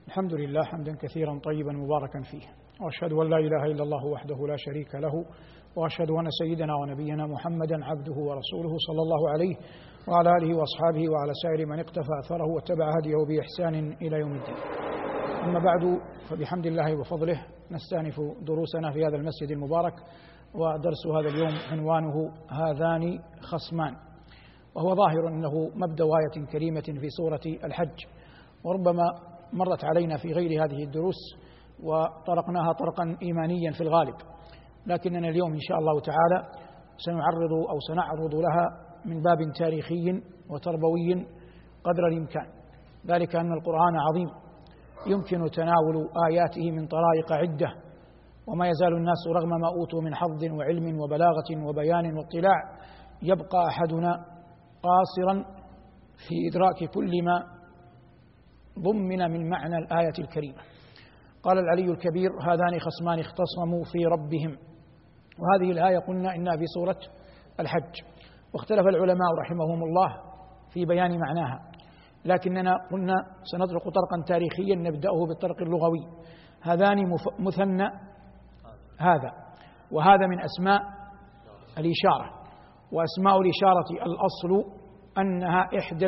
الحمد لله حمدا كثيرا طيبا مباركا فيه، وأشهد أن لا إله إلا الله وحده لا شريك له، وأشهد أن سيدنا ونبينا محمدا عبده ورسوله صلى الله عليه وعلى آله وأصحابه وعلى سائر من اقتفى أثره واتبع هديه بإحسان إلى يوم الدين. أما بعد، فبحمد الله وفضله نستأنف دروسنا في هذا المسجد المبارك، ودرس هذا اليوم عنوانه هذان خصمان، وهو ظاهر أنه مبدأ آية كريمة في سورة الحج، وربما مرت علينا في غير هذه الدروس وطرقناها طرقا إيمانيا في الغالب، لكننا اليوم إن شاء الله تعالى سنعرض لها من باب تاريخي وتربوي قدر الإمكان، ذلك أن القرآن عظيم يمكن تناول آياته من طرائق عدة، وما يزال الناس رغم ما أوتوا من حظ وعلم وبلاغة وبيان واطلاع يبقى أحدنا قاصرا في إدراك كل ما ضمن من معنى الآية الكريمة. قال العلي الكبير: هذان خصمان اختصموا في ربهم. وهذه الآية قلنا إنها في سورة الحج، واختلف العلماء رحمهم الله في بيان معناها، لكننا قلنا سنطرق طرقا تاريخيا نبدأه بالطرق اللغوي. هذان مثنى هذا، وهذا من أسماء الإشارة، وأسماء الإشارة الأصل أنها إحدى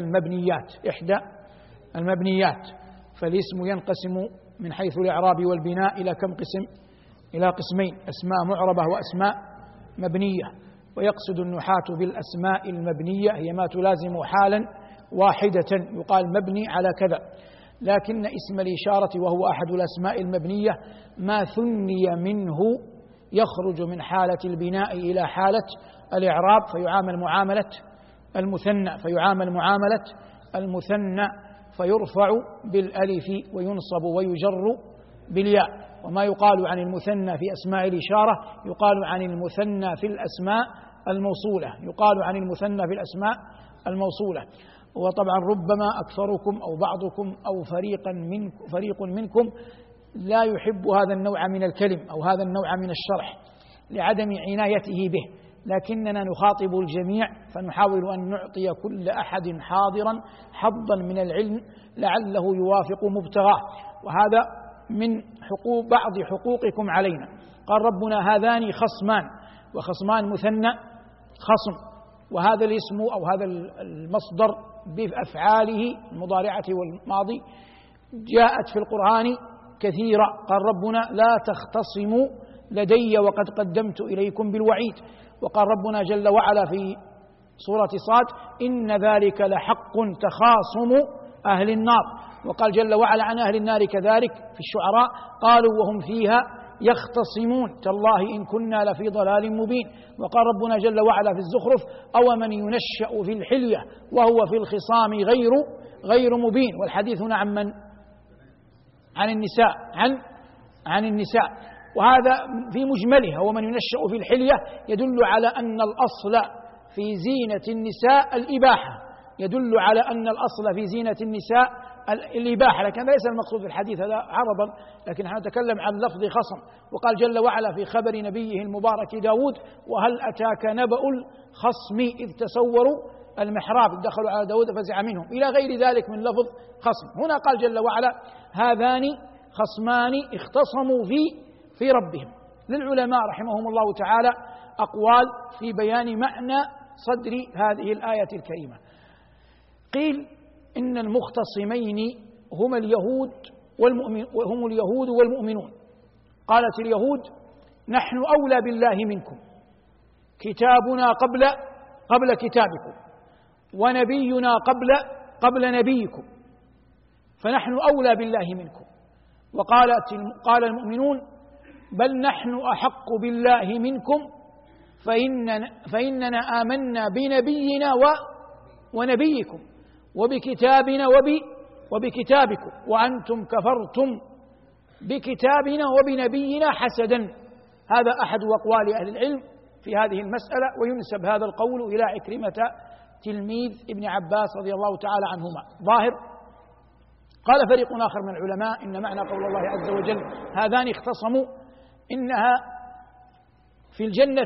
المبنيات، فالاسم ينقسم من حيث الإعراب والبناء إلى كم قسم؟ إلى قسمين: أسماء معربة وأسماء مبنية. ويقصد النحاة بالأسماء المبنية هي ما تلازم حالا واحدة يقال مبني على كذا، لكن اسم الإشارة وهو أحد الأسماء المبنية ما ثني منه يخرج من حالة البناء إلى حالة الإعراب فيعامل معاملة المثنى فيرفع بالألف وينصب ويجر بالياء. وما يقال عن المثنى في أسماء الإشارة يقال عن المثنى في الأسماء الموصولة. وطبعا ربما أكثركم أو بعضكم أو فريق منكم لا يحب هذا النوع من الكلم أو هذا النوع من الشرح لعدم عنايته به، لكننا نخاطب الجميع فنحاول أن نعطي كل أحد حاضرا حظا من العلم لعله يوافق مبتغاه، وهذا من بعض حقوقكم علينا. قال ربنا: هذان خصمان، وخصمان مثنى خصم، وهذا الاسم أو هذا المصدر بأفعاله المضارعة والماضي جاءت في القرآن كثيرا. قال ربنا: لا تختصموا لدي وقد قدمت إليكم بالوعيد. وقال ربنا جل وعلا في سورة صاد: إن ذلك لحق تخاصم أهل النار. وقال جل وعلا عن أهل النار كذلك في الشعراء: قالوا وهم فيها يختصمون تالله إن كنا لفي ضلال مبين. وقال ربنا جل وعلا في الزخرف: أومن ينشأ في الحلية وهو في الخصام غير مبين. والحديث هنا عن من؟ عن النساء. وهذا في مجمله: ومن ينشأ في الحلية يدل على أن الأصل في زينة النساء الإباحة، لكن ليس المقصود في الحديث هذا عرضا، لكن نحن نتكلم عن لفظ خصم. وقال جل وعلا في خبر نبيه المبارك داود: وهل أتاك نبأ الخصم إذ تسوروا المحراب إذ دخلوا على داود فزع منهم، إلى غير ذلك من لفظ خصم. هنا قال جل وعلا: هذان خصمان اختصموا في ربهم. للعلماء رحمهم الله تعالى أقوال في بيان معنى صدر هذه الآية الكريمة. قيل إن المختصمين هم اليهود والمؤمنون. قالت اليهود: نحن أولى بالله منكم، كتابنا قبل كتابكم، ونبينا قبل نبيكم، فنحن أولى بالله منكم. قال المؤمنون: بل نحن أحق بالله منكم فإننا آمنا بنبينا ونبيكم وبكتابنا وبكتابكم، وأنتم كفرتم بكتابنا وبنبينا حسدا. هذا أحد أقوال أهل العلم في هذه المسألة، وينسب هذا القول إلى عكرمة تلميذ ابن عباس رضي الله تعالى عنهما. ظاهر. قال فريق آخر من العلماء: إن معنى قول الله عز وجل هذان اختصموا إنها في الجنة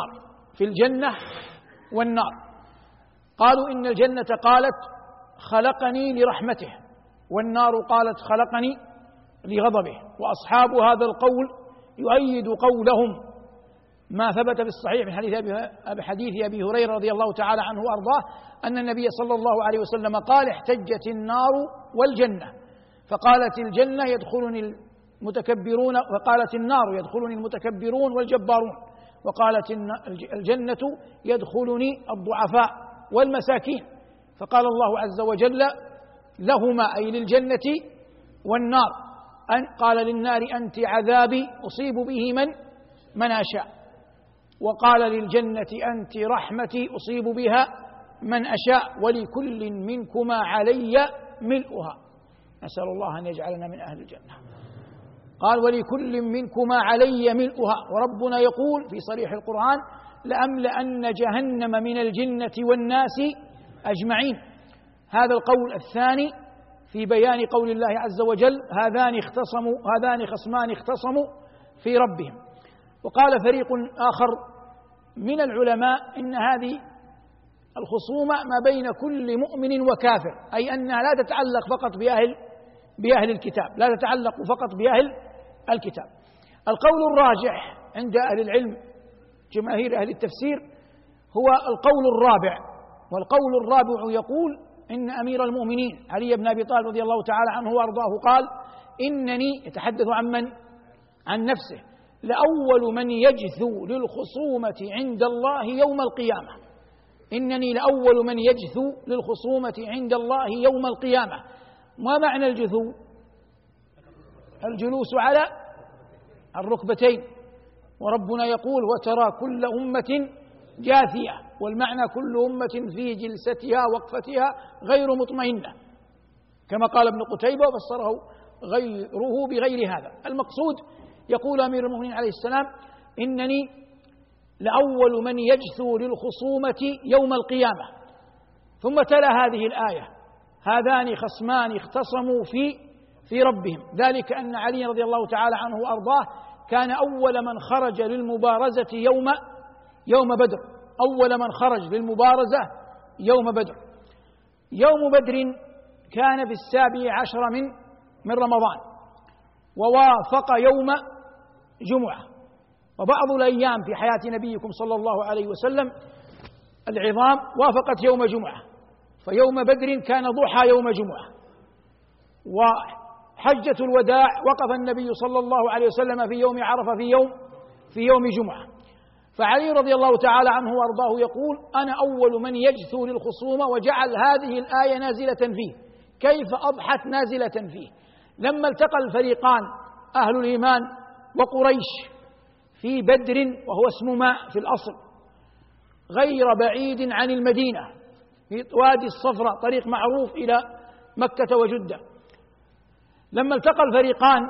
والنار. قالوا إن الجنة قالت: خلقني لرحمته، والنار قالت: خلقني لغضبه. وأصحاب هذا القول يؤيد قولهم ما ثبت في الصحيح من حديث أبي هريرة رضي الله تعالى عنه وأرضاه أن النبي صلى الله عليه وسلم قال: احتجت النار والجنة، فقالت الجنة يدخلني المتكبرون، وقالت النار يدخلني المتكبرون والجبارون، وقالت الجنة يدخلني الضعفاء والمساكين. فقال الله عز وجل لهما أي للجنة والنار قال للنار: أنت عذابي أصيب به من أشاء، وقال للجنة: أنت رحمتي أصيب بها من أشاء، ولكل منكما علي ملؤها. نسأل الله أن يجعلنا من أهل الجنة. قال: ولكل منكما علي ملؤها. وربنا يقول في صريح القرآن: لأملأن جهنم من الجنة والناس أجمعين. هذا القول الثاني في بيان قول الله عز وجل: هذان خصمان اختصموا في ربهم. وقال فريق آخر من العلماء إن هذه الخصومة ما بين كل مؤمن وكافر، أي أنها لا تتعلق فقط بأهل الكتاب، لا تتعلق فقط بأهل الكتاب. القول الراجح عند أهل العلم جماهير أهل التفسير هو القول الرابع، والقول الرابع يقول إن أمير المؤمنين علي بن أبي طالب رضي الله تعالى عنه وأرضاه قال: إنني، يتحدث عن نفسه، لأول من يجثو للخصومة عند الله يوم القيامة. إنني لأول من يجثو للخصومة عند الله يوم القيامة. ما معنى الجثو؟ الجلوس على الركبتين. وربنا يقول: وترى كل أمة جاثية، والمعنى كل أمة في جلستها وقفتها غير مطمئنة، كما قال ابن قتيبة وفسره غيره بغير هذا. المقصود يقول أمير المؤمنين عليه السلام: إنني لأول من يجثو للخصومة يوم القيامة. ثم تلا هذه الآية: هذان خصمان اختصموا في ربهم، ذلك أن علي رضي الله تعالى عنه وأرضاه كان أول من خرج للمبارزة يوم بدر، أول من خرج للمبارزة يوم بدر. يوم بدر كان في 17 من رمضان، ووافق يوم جمعة. وبعض الأيام في حياة نبيكم صلى الله عليه وسلم العظام وافقت يوم جمعة، فيوم بدر كان ضحى يوم جمعة، وحجة الوداع وقف النبي صلى الله عليه وسلم في يوم عرفة في يوم جمعة. فعلي رضي الله تعالى عنه وارضاه يقول: أنا أول من يجثو للخصومة، وجعل هذه الآية نازلة فيه. كيف أضحت نازلة فيه؟ لما التقى الفريقان أهل الإيمان وقريش في بدر، وهو اسم ماء في الأصل غير بعيد عن المدينة، في وادي الصفراء، طريق معروف إلى مكة وجدة. لما التقى الفريقان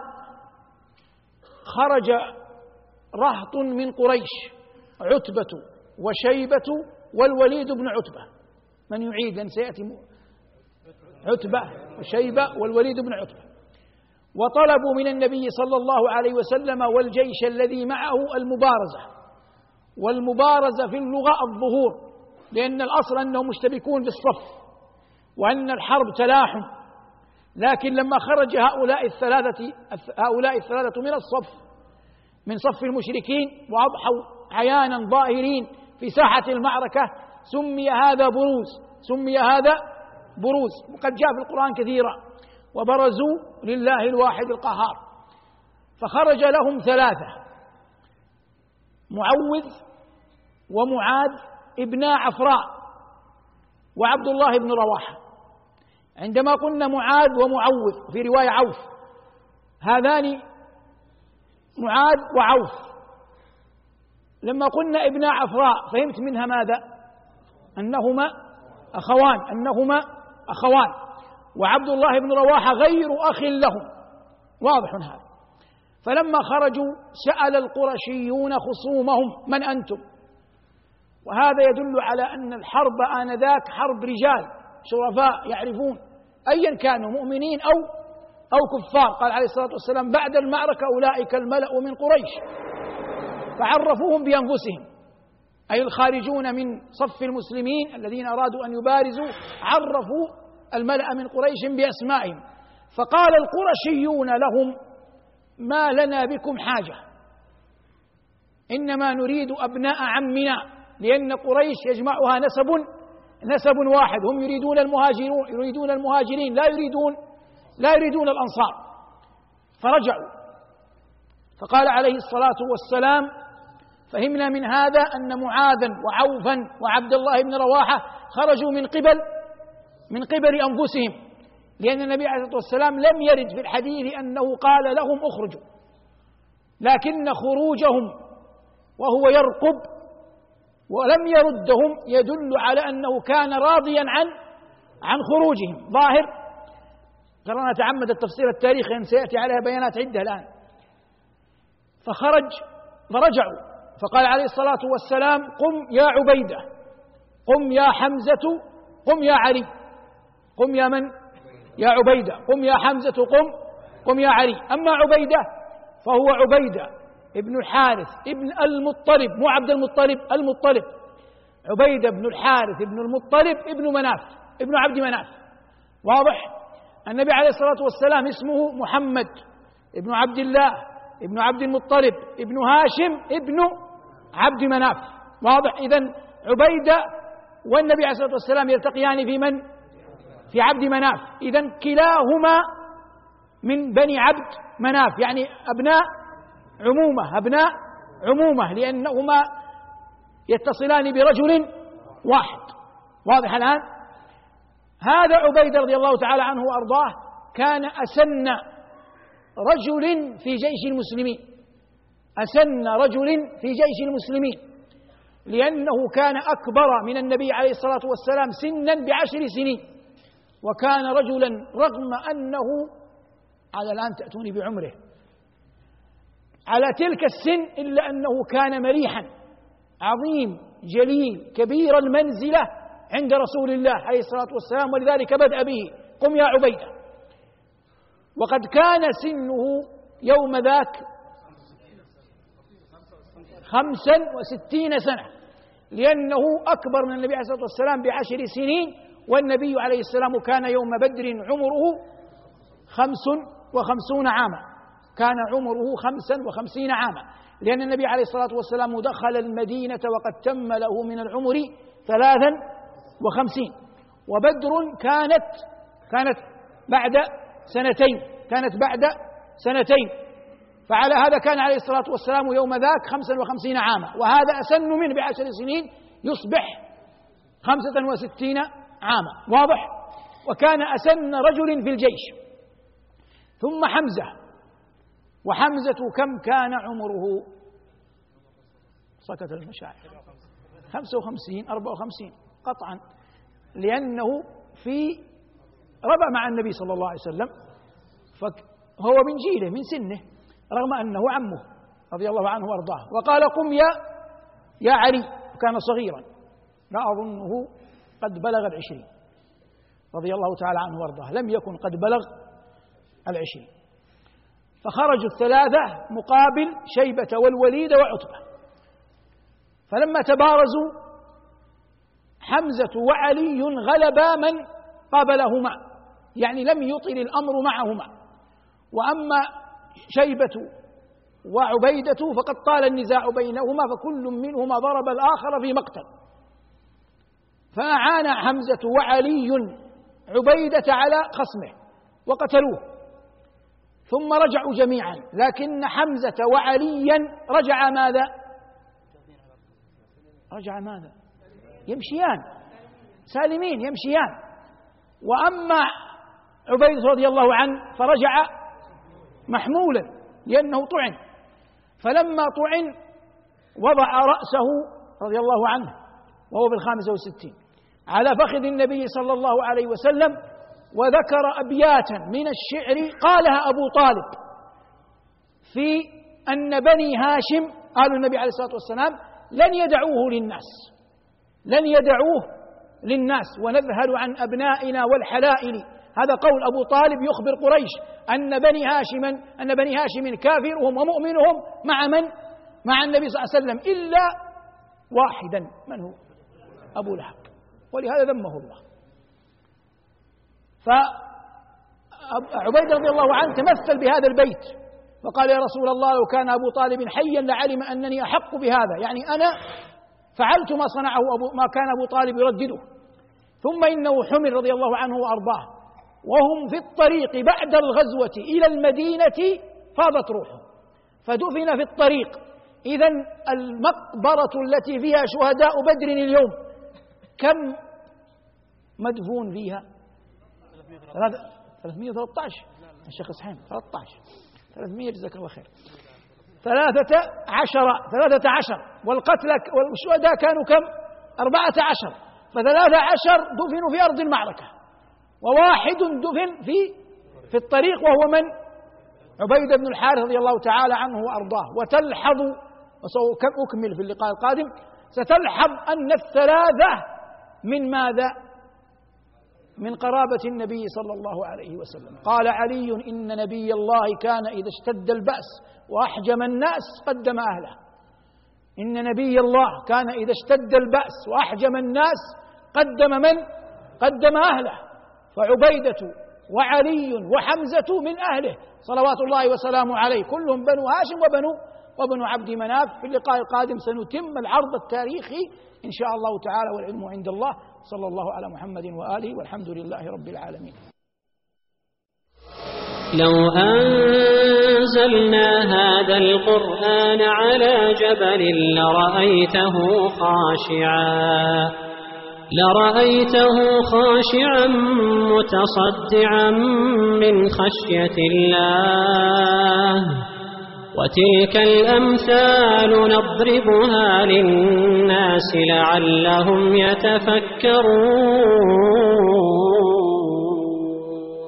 خرج رهط من قريش: عتبة وشيبة والوليد بن عتبة. من يعيد؟ لأن سيأتي عتبة وشيبة والوليد بن عتبة. وطلبوا من النبي صلى الله عليه وسلم والجيش الذي معه المبارزة. والمبارزة في اللغة الظهور، لأن الأصل أنهم مشتبكون بالصف وأن الحرب تلاحم، لكن لما خرج هؤلاء الثلاثة من صف المشركين وأضحوا عيانا ظاهرين في ساحة المعركة، سمي هذا بروز. وقد جاء في القرآن كثيرا: وبرزوا لله الواحد القهار. فخرج لهم 3: معوذ ومعاذ ابنا عفراء وعبد الله بن رواحة. عندما قلنا معاذ ومعوذ في رواية عوف، هذان معاذ وعوف. لما قلنا ابنا عفراء فهمت منها ماذا؟ أنهما أخوان. وعبد الله بن رواحة غير أخ لهم، واضح هذا. فلما خرجوا سأل القرشيون خصومهم: من أنتم؟ وهذا يدل على أن الحرب آنذاك حرب رجال شرفاء يعرفون أيا كانوا، مؤمنين أو كفار. قال عليه الصلاة والسلام: بعد المعركة أولئك الملأ من قريش. فعرفوهم بأنفسهم، أي الخارجون من صف المسلمين الذين أرادوا أن يبارزوا عرفوا الملأ من قريش بأسمائهم. فقال القرشيون لهم: ما لنا بكم حاجة، إنما نريد أبناء عمنا، لأن قريش يجمعها نسب واحد، هم يريدون المهاجرين لا يريدون الأنصار. فرجعوا، فقال عليه الصلاة والسلام: فهمنا من هذا أن معاذا وعوفا وعبد الله بن رواحة خرجوا من قبل أنفسهم، لأن النبي عليه الصلاة والسلام لم يرد في الحديث أنه قال لهم اخرجوا، لكن خروجهم وهو يرقب ولم يردهم يدل على أنه كان راضيا عن خروجهم. ظاهر قررنا نتعمد التفسير التاريخي أن سيأتي عليها بيانات عدة الآن. فرجعوا، فقال عليه الصلاة والسلام: قم يا عبيدة، قم يا حمزة، قم يا علي. قم يا من؟ يا عبيدة. قم يا حمزة، قم يا علي. أما عبيدة فهو عبيدة ابن الحارث ابن المطلب، مو عبد المطلب، عبيدة بن الحارث ابن المطلب ابن عبد مناف. واضح؟ النبي عليه الصلاة والسلام اسمه محمد ابن عبد الله ابن عبد المطلب ابن هاشم ابن عبد مناف. واضح؟ إذن عبيدة والنبي عليه الصلاة والسلام يلتقيان في من؟ في عبد مناف. إذن كلاهما من بني عبد مناف، يعني أبناء عمومة، لأنهما يتصلان برجل واحد. واضح الآن؟ هذا عبيدة رضي الله تعالى عنه وأرضاه كان أسن رجل في جيش المسلمين، لأنه كان أكبر من النبي عليه الصلاة والسلام سنا ب10 سنين، وكان رجلا رغم أنه على الآن تأتوني بعمره على تلك السن، إلا أنه كان مريحا عظيم جليل كبير المنزلة عند رسول الله عليه الصلاة والسلام، ولذلك بدأ به: قم يا عبيدة. وقد كان سنه يوم ذاك 65 سنة، لأنه أكبر من النبي عليه الصلاة والسلام ب10 سنين، والنبي عليه السلام كان يوم بدر عمره 55 عاما، كان عمره 55 عاما، لأن النبي عليه الصلاة والسلام دخل المدينة وقد تم له من العمر 53، وبدر كانت بعد سنتين، فعلى هذا كان عليه الصلاة والسلام يوم ذاك 55 عاما، وهذا أسن منه ب10 سنين يصبح 65 عاما. واضح؟ وكان أسن رجل في الجيش. ثم حمزة، وحمزة كم كان عمره؟ سكت المشاعر، 55 54 قطعا، لأنه ربى مع النبي صلى الله عليه وسلم، فهو من جيله من سنه، رغم أنه عمه رضي الله عنه وارضاه. وقال: قم يا علي، وكان صغيرا، لا أظنه قد بلغ 20 رضي الله تعالى عنه وارضاه، لم يكن قد بلغ 20. فخرجوا الثلاثة مقابل شيبة والوليد وعتبة، فلما تبارزوا حمزة وعلي غلبا من قابلهما، يعني لم يطل الأمر معهما. وأما شيبة وعبيدة فقد طال النزاع بينهما، فكل منهما ضرب الآخر في مقتل، فأعان حمزة وعلي عبيدة على خصمه وقتلوه، ثم رجعوا جميعا، لكن حمزة وعليا رجع ماذا؟ يمشيان سالمين يمشيان. وأما عبيدة رضي الله عنه فرجع محمولا لأنه طعن، فلما طعن وضع رأسه رضي الله عنه وهو ب65 على فخذ النبي صلى الله عليه وسلم، وذكر أبياتا من الشعر قالها أبو طالب في أن بني هاشم قالوا النبي عليه الصلاة والسلام: لن يدعوه للناس ونذهل عن أبنائنا والحلائل. هذا قول أبو طالب يخبر قريش أن بني هاشم كافرهم ومؤمنهم مع النبي صلى الله عليه وسلم، إلا واحدا، من هو؟ أبو لهب، ولهذا ذمه الله. فعبيد رضي الله عنه تمثل بهذا البيت فقال يا رسول الله لو كان أبو طالب حيا لعلم أنني أحق بهذا، يعني أنا فعلت ما صنعه ما كان أبو طالب يردده. ثم إنه حمل رضي الله عنه وأرضاه وهم في الطريق بعد الغزوة إلى المدينة فاضت روحه فدفن في الطريق. إذن المقبرة التي فيها شهداء بدر اليوم كم مدفون فيها؟ 313 الشيخ إسحاق 300 جزاك الله خير 13 والقتلى والشهداء كانوا كم؟ 14 ف13 دفنوا في أرض المعركة وواحد دفن في الطريق وهو من؟ عبيدة بن الحارث رضي الله تعالى عنه وأرضاه. وتلحظ وسأكمل في اللقاء القادم ستلحظ أن الثلاثة من ماذا؟ من قرابة النبي صلى الله عليه وسلم. قال علي إن نبي الله كان إذا اشتد البأس وأحجم الناس قدم أهله. إن نبي الله كان إذا اشتد البأس وأحجم الناس قدم من؟ قدم أهله. فعبيدة وعلي وحمزة من أهله صلوات الله وسلامه عليه كلهم بنو هاشم وبنو عبد مناف. في اللقاء القادم سنتم العرض التاريخي إن شاء الله تعالى والعلم عند الله. صلى الله على محمد وآله والحمد لله رب العالمين. لو أنزلنا هذا القرآن على جبل لرأيته خاشعا متصدعا من خشية الله وتلك الأمثال نضربها للناس لعلهم يتفكرون.